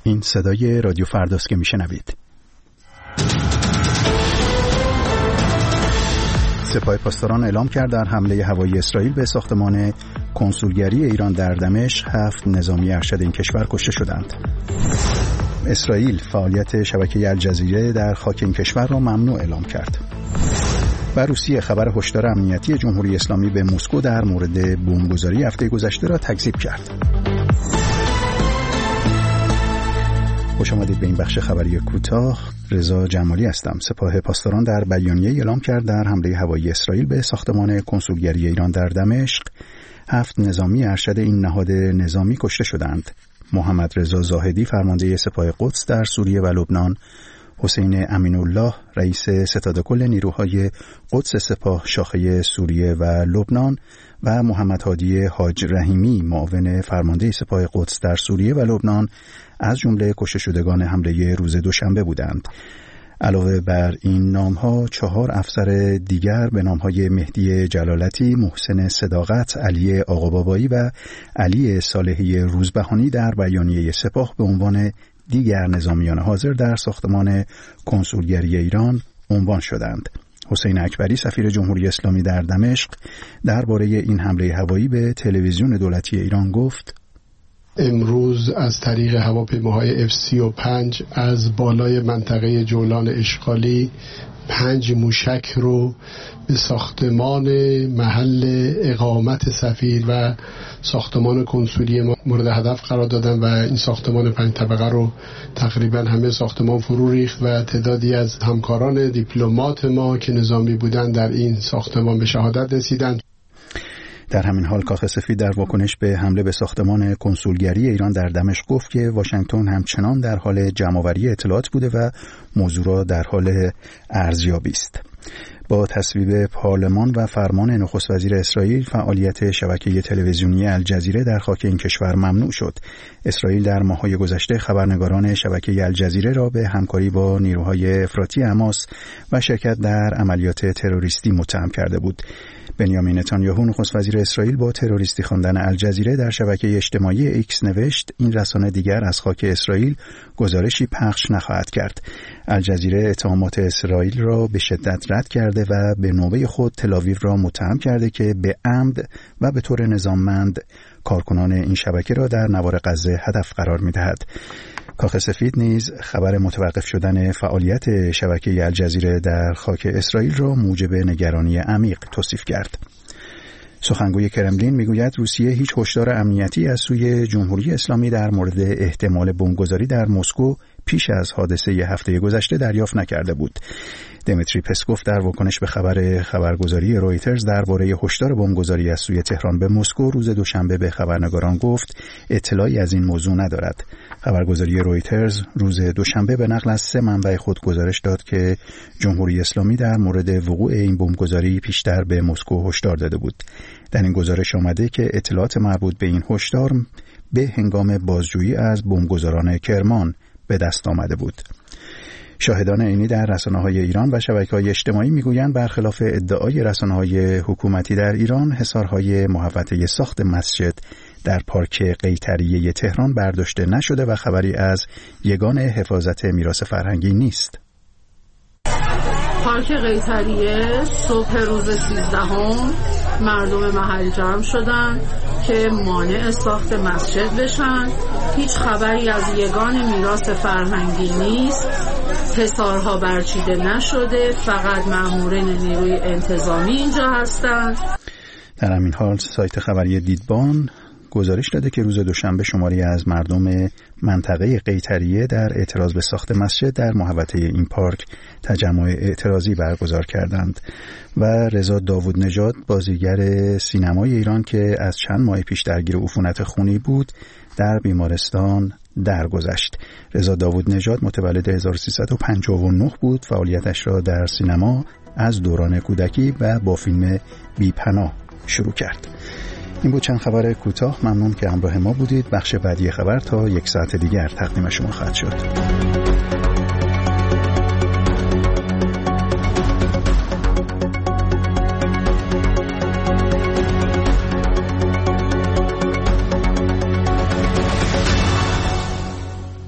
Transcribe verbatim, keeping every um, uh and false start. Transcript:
این صدای رادیو فرداست که میشنوید. سپاه پاسداران اعلام کرد در حمله هوایی اسرائیل به ساختمان کنسولگری ایران در دمشق هفت نظامی ارشد این کشور کشته شدند. اسرائیل فعالیت شبکه الجزیره در خاک این کشور را ممنوع اعلام کرد. و روسیه خبر هشدار امنیتی جمهوری اسلامی به مسکو در مورد بمبگذاری هفته گذشته را تکذیب کرد. خوش آمدید به این بخش خبری کوتاه. رضا جمالی هستم. سپاه پاسداران در بیانیه اعلام کرد در حمله هوایی اسرائیل به ساختمان کنسولگری ایران در دمشق هفت نظامی ارشد این نهاد نظامی کشته شدند. محمد رضا زاهدی فرمانده سپاه قدس در سوریه و لبنان، حسین امینالله رئیس ستاد کل نیروهای قدس سپاه شاخه سوریه و لبنان و محمد هادی حاج رحیمی معاون فرمانده سپاه قدس در سوریه و لبنان از جمله کشته شدگان حمله روز دوشنبه بودند. علاوه بر این نام‌ها چهار افسر دیگر به نام‌های مهدی جلالتی، محسن صداقت، علی آقابابایی و علی صالحی روزبهانی در بیانیه سپاه به عنوان دیگر نظامیان حاضر در ساختمان کنسولگری ایران عنوان شدند. حسین اکبری سفیر جمهوری اسلامی در دمشق درباره این حمله هوایی به تلویزیون دولتی ایران گفت: امروز از طریق هواپیماهای اف سی و پنج از بالای منطقه جولان اشغالی پنج موشک رو به ساختمان محل اقامت سفیر و ساختمان کنسولی ما مورد هدف قرار دادن و این ساختمان پنج طبقه رو تقریبا همه ساختمان فرو ریخت و تعدادی از همکاران دیپلمات ما که نظامی بودن در این ساختمان به شهادت رسیدند. در همین حال کاخ سفید در واکنش به حمله به ساختمان کنسولگری ایران در دمشق گفت که واشنگتن همچنان در حال جمع‌آوری اطلاعات بوده و موضوع را در حال ارزیابی است. با تصویب پارلمان و فرمان نخست وزیر اسرائیل فعالیت شبکه تلویزیونی الجزیره در خاک این کشور ممنوع شد. اسرائیل در ماه‌های گذشته خبرنگاران شبکه الجزیره را به همکاری با نیروهای افراطی حماس و شرکت در عملیات تروریستی متهم کرده بود. بنیامین نتانیاهو نخست وزیر اسرائیل با تروریستی خواندن الجزیره در شبکه اجتماعی ایکس نوشت این رسانه دیگر از خاک اسرائیل گزارشی پخش نخواهد کرد. الجزیره اتهامات اسرائیل را به شدت رد کرده و به نوبه خود تل‌آویو را متهم کرده که به عمد و به طور نظاممند کارکنان این شبکه را در نوار غزه هدف قرار می‌دهد. کاخ سفید نیز خبر متوقف شدن فعالیت شبکه الجزیره در خاک اسرائیل را موجب نگرانی عمیق توصیف کرد. سخنگوی کرملین میگوید روسیه هیچ هشدار امنیتی از سوی جمهوری اسلامی در مورد احتمال بمبگذاری در مسکو پیش از حادثه هفته گذشته دریافت نکرده بود. دمیتری پسکوف در واکنش به خبر خبرگزاری رویترز درباره هشدار بمبگذاری از سوی تهران به مسکو روز دوشنبه به خبرنگاران گفت اطلاعی از این موضوع ندارد. خبرگزاری رویترز روز دوشنبه به نقل از سه منبع خود گزارش داد که جمهوری اسلامی در مورد وقوع این بمبگذاری پیشتر به مسکو هشدار داده بود. در این گزارش آمده که اطلاعات مربوط به این هشدار به هنگام بازجویی از بمبگذاران کرمان به دست آمده بود. شاهدان عینی در رسانه‌های ایران و شبکه‌های اجتماعی میگویند برخلاف ادعای رسانه‌های حکومتی در ایران حصارهای محوطه ساخت مسجد در پارک قیطریه تهران برداشته نشده و خبری از یگان حفاظت میراث فرهنگی نیست. پارک قیطریه صبح روز سیزدهم مردم محل جمع شدن که مانع ساخت مسجد بشن. هیچ خبری از یگان میراث فرهنگی نیست. حصارها برچیده نشده، فقط مامورین نیروی انتظامی اینجا هستند. در همین حال سایت خبری دیدبان گزارش داده که روز دوشنبه شماری از مردم منطقه قیطریه در اعتراض به ساخت مسجد در محوطه این پارک تجمع اعتراضی برگزار کردند و رضا داوود نژاد بازیگر سینمای ایران که از چند ماه پیش درگیر عفونت خونی بود در بیمارستان درگذشت. رضا داوود نژاد متولد هزار و سیصد و پنجاه و نه بود. فعالیتش را در سینما از دوران کودکی و با فیلم بی پناه شروع کرد. این بود چند خبر کوتاه. ممنون که همراه ما بودید. بخش بعدی خبر تا یک ساعت دیگر تقدیم شما خواهد شد.